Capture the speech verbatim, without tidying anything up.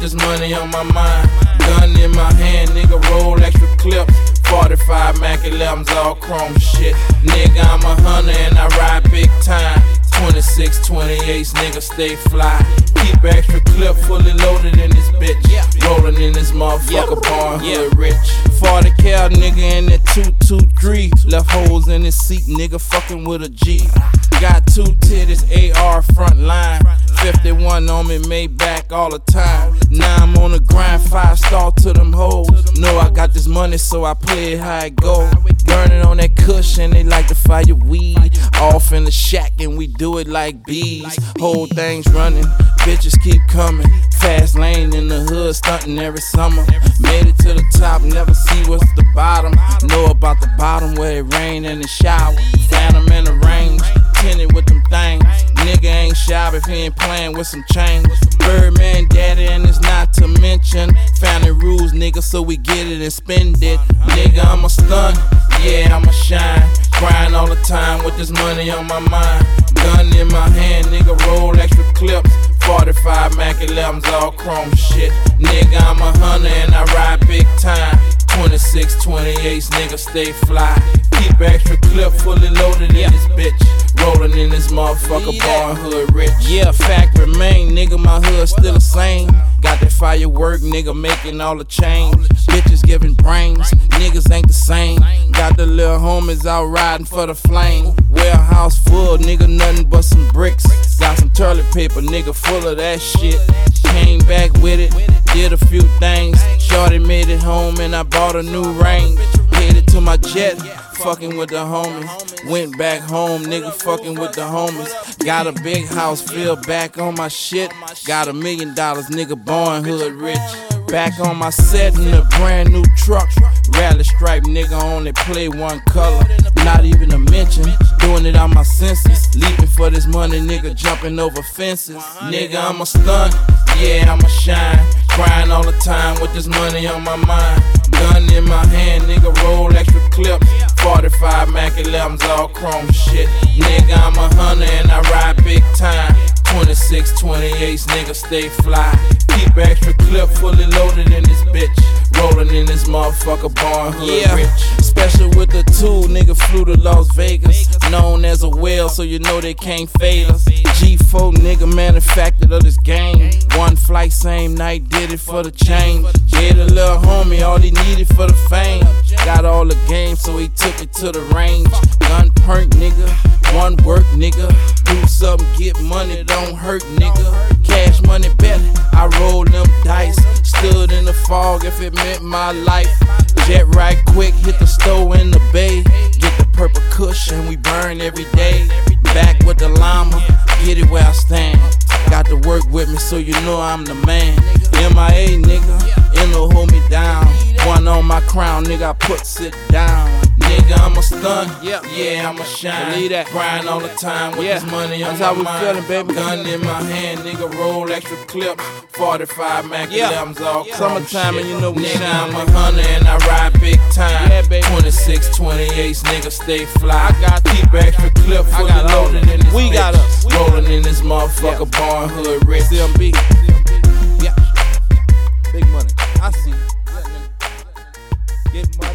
this money on my mind. Gun in my hand, nigga, roll extra clips. forty-five Mac elevens, all chrome shit. Nigga, I'm a hunter and I ride big time. twenty-six, twenty-eights, nigga, stay fly. Keep extra clip fully loaded in this bitch. Rolling in this motherfucker, born hood rich. forty cal, nigga, in that two two three. Left holes in his seat, nigga, fucking with a G. Got two titties, A R front line. fifty-one on me, made back all the time. Now I'm on the grind, five star to them hoes. Know I got this money, so I play it how it go. Burning on that cushion, they like to fire weed. Off in the shack, and we do it like bees. Whole thing's running, bitches keep coming. Fast lane in the hood, stunting every summer. Made it to the top, never see what's the bottom. Know about the bottom where it rain in the shower. Phantom in the range, tinted with them things. Nigga ain't shy if he ain't playing with some change. Birdman daddy, and it's not to mention family rules, nigga, so we get it and spend it. Nigga, I'm a stun, yeah, I'm a shine. Grind all the time with this money on my mind. Gun in my hand, nigga, roll extra clips. forty-five Mac elevens, all chrome shit. Nigga, I'm a hunter and I ride big time. twenty-six, twenty-eights, nigga, stay fly. Keep extra clip fully loaded in this bitch. Rolling in this motherfucker, born hood rich. Yeah, fact remain, nigga, my hood still the same. Got that firework, nigga, making all the change. Bitches giving brains, niggas ain't the same. Got the little homies out riding for the flame. Warehouse full, nigga, nothing but some bricks. Got some toilet paper, nigga, full of that shit. Came back with it, did a few things. Shorty made it home and I bought a new range. Headed to my jet, fucking with the homies. Went back home, nigga, fucking with the homies. Got a big house, feel back on my shit. Got a million dollars, nigga, born hood rich. Back on my set in a brand new truck. Rally stripe, nigga, only play one color. Not even a mention, doing it on my senses. Leaping for this money, nigga, jumping over fences. Nigga, I'm a stunt, yeah, I'm a shine. Grind all the time with this money on my mind. Gun in my hand, nigga, roll extra clips. forty-five Mac elevens, all chrome shit. Nigga, I'm a hunter and I ride big time. twenty-six, twenty-eights, nigga, stay fly. Keep extra clip fully loaded in this bitch. Rolling in this motherfucker, born hood yeah. rich. Special with the two, nigga, flew to Las Vegas. Known as a whale, so you know they can't fail us. G four, nigga, manufactured of this game. One flight, same night, did it for the change. Gave the little homie all he needed for the fame. Got all the game, so he took it to the range. Gun perk, nigga, one work, nigga. Do something, get money, don't hurt, nigga. Cash money better, I rolled them dice. Stood in the fog if it meant my life. Jet right quick, hit the store in the bay. Get the purple cushion, we burn every day. Back with the llama, get it where I stand. Got to work with me, so you know I'm the man. M I A, nigga, N O hold me down. One on my crown, nigga, I put sit down. Nigga, I'm a stun, yeah, I'm a shine. Believe that. Grind all the time with yeah. this money on That's my how we mind. feeling, baby. Gun in my hand, nigga, roll extra clips. forty-five Mac elevens, all yeah. chrome Summertime shit. and you know we nigga, shine. I'm a hunter and I ride big time. Yeah, baby. twenty-six, twenty-eights, nigga, stay fly. I got keep extra clip fully got all loaded in this We bitch. got us. We Rolling in this motherfucker, yeah. born hood rich. C M B. Yeah. Big money. I see you. Get money.